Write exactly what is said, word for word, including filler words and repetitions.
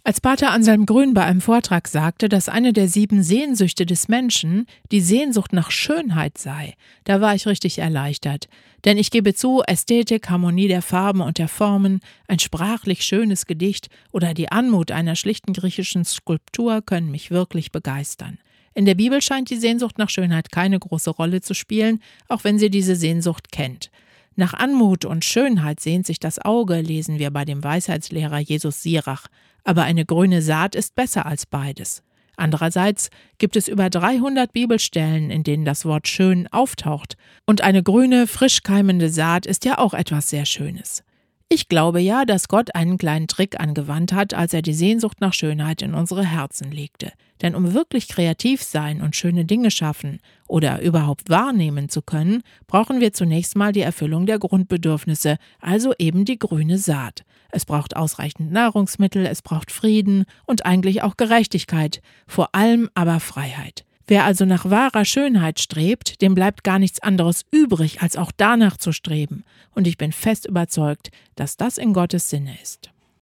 Als Pater Anselm Grün bei einem Vortrag sagte, dass eine der sieben Sehnsüchte des Menschen die Sehnsucht nach Schönheit sei, da war ich richtig erleichtert. Denn ich gebe zu, Ästhetik, Harmonie der Farben und der Formen, ein sprachlich schönes Gedicht oder die Anmut einer schlichten griechischen Skulptur können mich wirklich begeistern. In der Bibel scheint die Sehnsucht nach Schönheit keine große Rolle zu spielen, auch wenn sie diese Sehnsucht kennt. Nach Anmut und Schönheit sehnt sich das Auge, lesen wir bei dem Weisheitslehrer Jesus Sirach. Aber eine grüne Saat ist besser als beides. Andererseits gibt es über dreihundert Bibelstellen, in denen das Wort schön auftaucht. Und eine grüne, frisch keimende Saat ist ja auch etwas sehr Schönes. Ich glaube ja, dass Gott einen kleinen Trick angewandt hat, als er die Sehnsucht nach Schönheit in unsere Herzen legte. Denn um wirklich kreativ sein und schöne Dinge schaffen oder überhaupt wahrnehmen zu können, brauchen wir zunächst mal die Erfüllung der Grundbedürfnisse, also eben die grüne Saat. Es braucht ausreichend Nahrungsmittel, es braucht Frieden und eigentlich auch Gerechtigkeit, vor allem aber Freiheit. Wer also nach wahrer Schönheit strebt, dem bleibt gar nichts anderes übrig, als auch danach zu streben. Und ich bin fest überzeugt, dass das in Gottes Sinne ist.